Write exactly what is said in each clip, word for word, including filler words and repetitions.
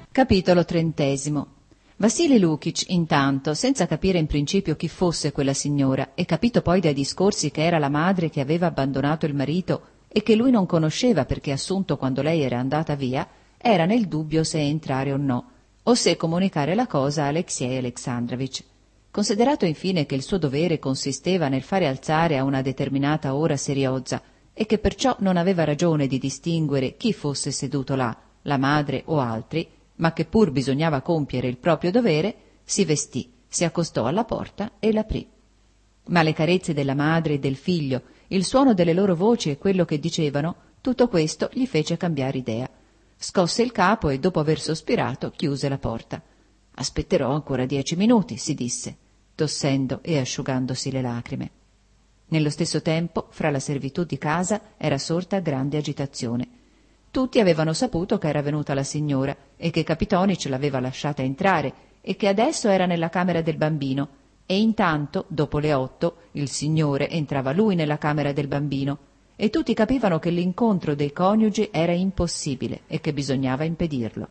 Capitolo trentesimo. Vasilij Lukic, intanto, senza capire in principio chi fosse quella signora, e capito poi dai discorsi che era la madre che aveva abbandonato il marito e che lui non conosceva perché assunto quando lei era andata via, era nel dubbio se entrare o no, o se comunicare la cosa a Aleksej Aleksandrovich. Considerato infine che il suo dovere consisteva nel fare alzare a una determinata ora Seriozza e che perciò non aveva ragione di distinguere chi fosse seduto là, la madre o altri, ma che pur bisognava compiere il proprio dovere, si vestì, si accostò alla porta e l'aprì. Ma le carezze della madre e del figlio, il suono delle loro voci e quello che dicevano, tutto questo gli fece cambiare idea. Scosse il capo e, dopo aver sospirato, chiuse la porta. «Aspetterò ancora dieci minuti», si disse, tossendo e asciugandosi le lacrime. Nello stesso tempo, fra la servitù di casa era sorta grande agitazione. Tutti avevano saputo che era venuta la signora e che Capitonic l'aveva lasciata entrare e che adesso era nella camera del bambino, e intanto, dopo le otto, il signore entrava lui nella camera del bambino, e tutti capivano che l'incontro dei coniugi era impossibile e che bisognava impedirlo.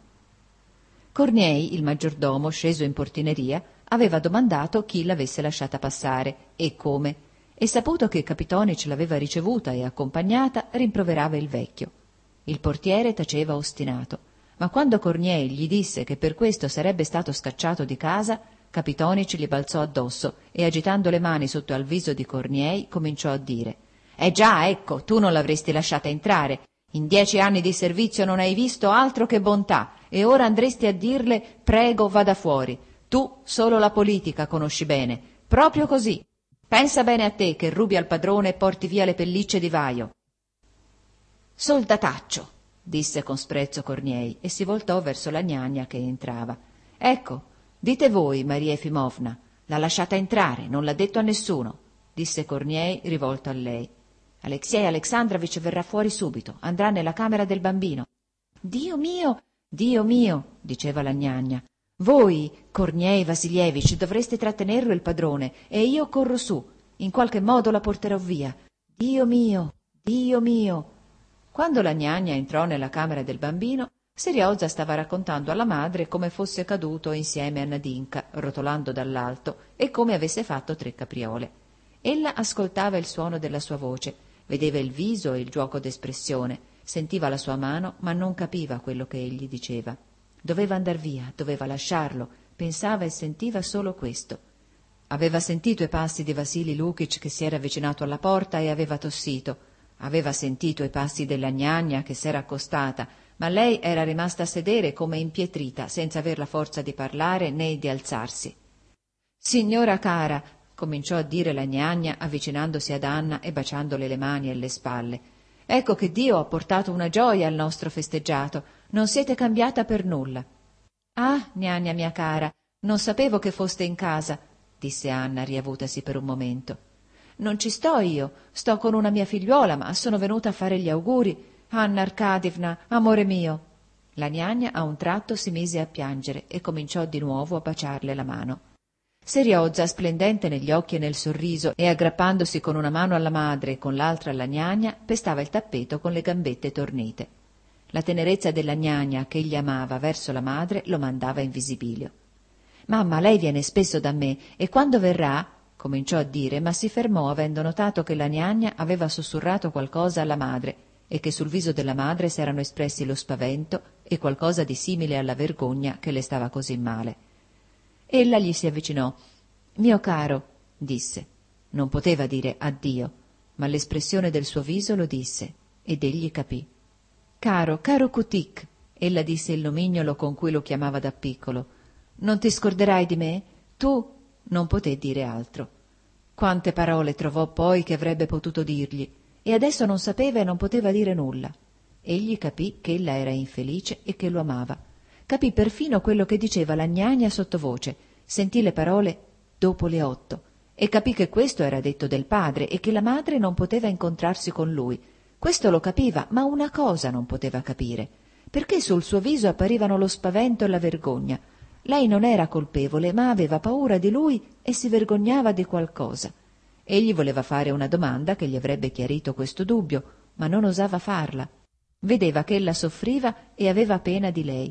Corniei, il maggiordomo, sceso in portineria, aveva domandato chi l'avesse lasciata passare e come, e saputo che Capitonic l'aveva ricevuta e accompagnata, rimproverava il vecchio. Il portiere taceva ostinato, ma quando Corniei gli disse che per questo sarebbe stato scacciato di casa, Capitonic gli balzò addosso e, agitando le mani sotto al viso di Corniei, cominciò a dire: «Eh già, ecco, tu non l'avresti lasciata entrare. In dieci anni di servizio non hai visto altro che bontà, e ora andresti a dirle: prego, vada fuori. Tu solo la politica conosci bene, proprio così. Pensa bene a te che rubi al padrone e porti via le pellicce di vaio». «Soldataccio», disse con sprezzo Corniei e si voltò verso la gnagna che entrava. «Ecco, dite voi, Maria Efimovna, l'ha lasciata entrare, non l'ha detto a nessuno», disse Corniei rivolto a lei. «Aleksej Aleksandrovich verrà fuori subito, andrà nella camera del bambino». «Dio mio, Dio mio», diceva la gnagna, «voi, Corniei Vasilievich, dovreste trattenerlo il padrone e io corro su, in qualche modo la porterò via. Dio mio, Dio mio». Quando la gnagna entrò nella camera del bambino, Seriozza stava raccontando alla madre come fosse caduto insieme a Nadinka, rotolando dall'alto, e come avesse fatto tre capriole. Ella ascoltava il suono della sua voce, vedeva il viso e il giuoco d'espressione, sentiva la sua mano, ma non capiva quello che egli diceva. Doveva andar via, doveva lasciarlo, pensava e sentiva solo questo. Aveva sentito i passi di Vasilij Lukic che si era avvicinato alla porta e aveva tossito. Aveva sentito i passi della gnagna che s'era accostata, ma lei era rimasta a sedere come impietrita, senza aver la forza di parlare né di alzarsi. «Signora cara», cominciò a dire la gnagna avvicinandosi ad Anna e baciandole le mani e le spalle, «ecco che Dio ha portato una gioia al nostro festeggiato, non siete cambiata per nulla». «Ah, gnagna mia cara, non sapevo che foste in casa», disse Anna, riavutasi per un momento. «Non ci sto io, sto con una mia figliuola, ma sono venuta a fare gli auguri. Anna Arkadivna, amore mio». La gnagna a un tratto si mise a piangere e cominciò di nuovo a baciarle la mano. Seriozza, splendente negli occhi e nel sorriso, e aggrappandosi con una mano alla madre e con l'altra alla gnagna, pestava il tappeto con le gambette tornite. La tenerezza della gnagna, che egli amava verso la madre, lo mandava in visibilio. «Mamma, lei viene spesso da me, e quando verrà...» cominciò a dire, ma si fermò avendo notato che la gnagna aveva sussurrato qualcosa alla madre e che sul viso della madre s'erano espressi lo spavento e qualcosa di simile alla vergogna che le stava così male. Ella gli si avvicinò. «Mio caro», disse. Non poteva dire addio, ma l'espressione del suo viso lo disse, ed egli capì. «Caro, caro Kutik», ella disse il nomignolo con cui lo chiamava da piccolo, «non ti scorderai di me? Tu...» Non poté dire altro. Quante parole trovò poi che avrebbe potuto dirgli, e adesso non sapeva e non poteva dire nulla. Egli capì che ella era infelice e che lo amava. Capì perfino quello che diceva la gnagna sottovoce, sentì le parole «dopo le otto» e capì che questo era detto del padre e che la madre non poteva incontrarsi con lui. Questo lo capiva, ma una cosa non poteva capire, perché sul suo viso apparivano lo spavento e la vergogna. Lei non era colpevole, ma aveva paura di lui e si vergognava di qualcosa. Egli voleva fare una domanda che gli avrebbe chiarito questo dubbio, ma non osava farla. Vedeva che ella soffriva e aveva pena di lei.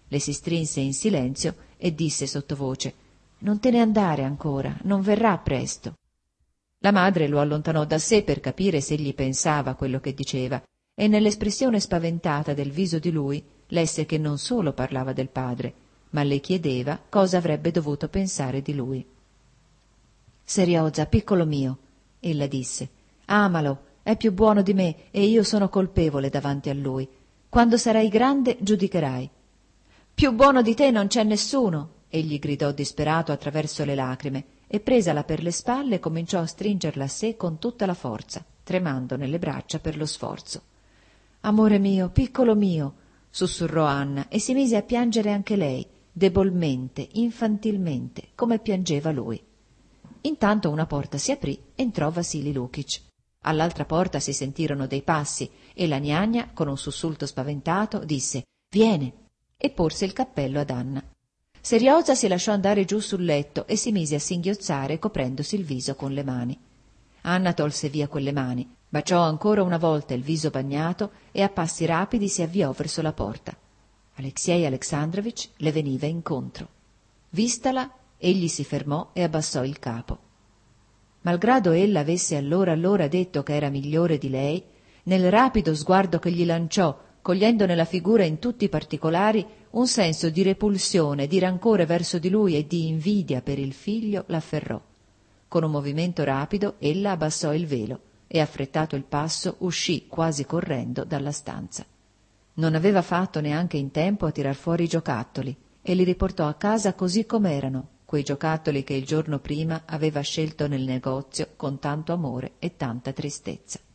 Le si strinse in silenzio e disse sottovoce: «Non te ne andare ancora, non verrà presto». La madre lo allontanò da sé per capire se egli pensava quello che diceva, e nell'espressione spaventata del viso di lui lesse che non solo parlava del padre, ma le chiedeva cosa avrebbe dovuto pensare di lui. «Serioza, piccolo mio», ella disse, «amalo, è più buono di me e io sono colpevole davanti a lui. Quando sarai grande giudicherai». «Più buono di te non c'è nessuno», egli gridò disperato attraverso le lacrime, e presala per le spalle cominciò a stringerla a sé con tutta la forza, tremando nelle braccia per lo sforzo. «Amore mio, piccolo mio», sussurrò Anna, e si mise a piangere anche lei, debolmente, infantilmente, come piangeva lui. Intanto una porta si aprì, entrò Vasilij Lukic. All'altra porta si sentirono dei passi e la gnagna, con un sussulto spaventato, disse «Viene!» e porse il cappello ad Anna. Serioza si lasciò andare giù sul letto e si mise a singhiozzare coprendosi il viso con le mani. Anna tolse via quelle mani, baciò ancora una volta il viso bagnato e a passi rapidi si avviò verso la porta. Aleksej Aleksandrovich le veniva incontro. Vistala, egli si fermò e abbassò il capo. Malgrado ella avesse allora allora detto che era migliore di lei, nel rapido sguardo che gli lanciò, cogliendo nella figura in tutti i particolari un senso di repulsione, di rancore verso di lui e di invidia per il figlio, l'afferrò. Con un movimento rapido ella abbassò il velo e, affrettato il passo, uscì quasi correndo dalla stanza. Non aveva fatto neanche in tempo a tirar fuori i giocattoli e li riportò a casa così com'erano, quei giocattoli che il giorno prima aveva scelto nel negozio con tanto amore e tanta tristezza.